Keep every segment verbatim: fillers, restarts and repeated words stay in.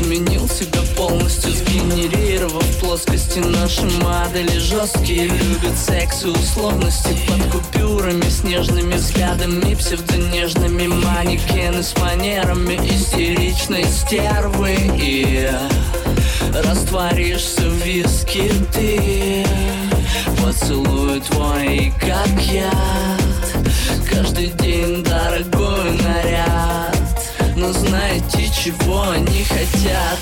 изменил себя полностью, сгенерировав плоскости наши модели жесткие. Любят секс и условности под купюрами, с нежными взглядами, псевдонежными манекены с манерами истеричной стервы. И растворишься в виске ты, поцелуй твой как яд, каждый день дорогой наряд. Но знаете, чего они хотят?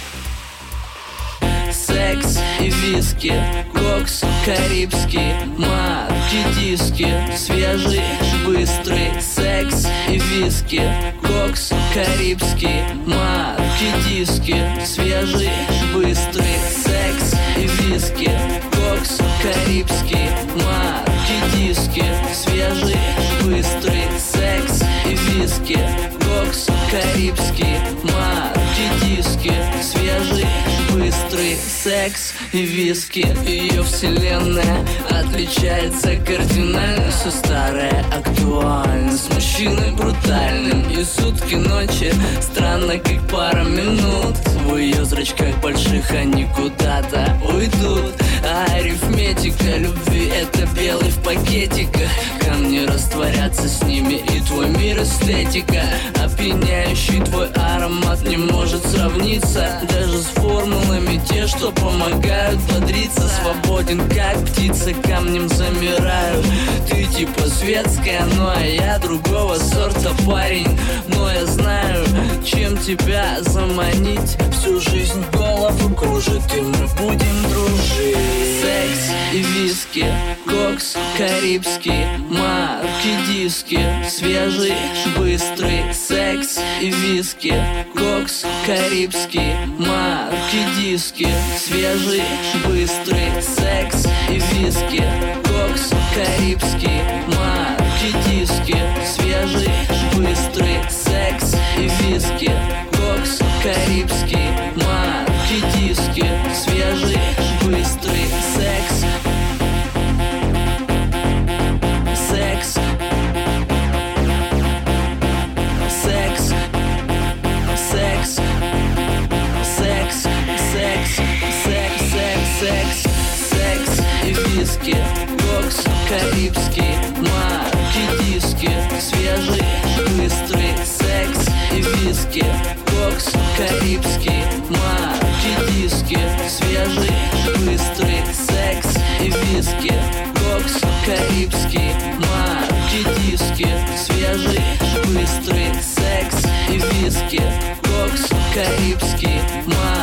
Секс и виски, кокс карибский, марки диски, свежий, быстрый. Секс и виски, кокс карибский, марки диски, свежий, быстрый. Секс и виски, кокс карибский, марки диски, свежий, быстрый. Секс и виски, кокс карибский, марки диски, свежий, быстрый. Секс и виски. Ее вселенная отличается кардинально, все старое актуально, с мужчиной брутальным. И сутки ночи странно, как пара минут. В ее зрачках больших они куда-то уйдут. А арифметика любви — это белый в пакетиках. Камни растворятся с ними, и твой мир эстетика. Опьяняющий твой аромат не может сравниться даже с формулами, те, что помогают бодриться. Свободен, как птица, камнем замираю. Ты типа светская, ну а я другого сорта парень. Но я знаю, чем тебя заманить. Всю жизнь голову кружит, и мы будем дружить. Секс и виски, кокс карибский, марки диски, свежий, быстрый. Секс и виски, кокс карибский, марки диски, свежий, быстрый. Секс и виски, кокс карибский, марки диски, свежий, быстрый. Секс и виски, кокс карибский, марки диски, свежий, быстрый. Секс, секс, секс, секс, секс, секс, секс, секс, секс, секс и виски, кокс карибский, марки диски, свежий, быстрый. Секс и виски, кокс карибский, марки диски, свежий, быстрый. Секс и виски, кокс карибский, марки диски, свежий, быстрый. Секс и виски, кокс карибский, марки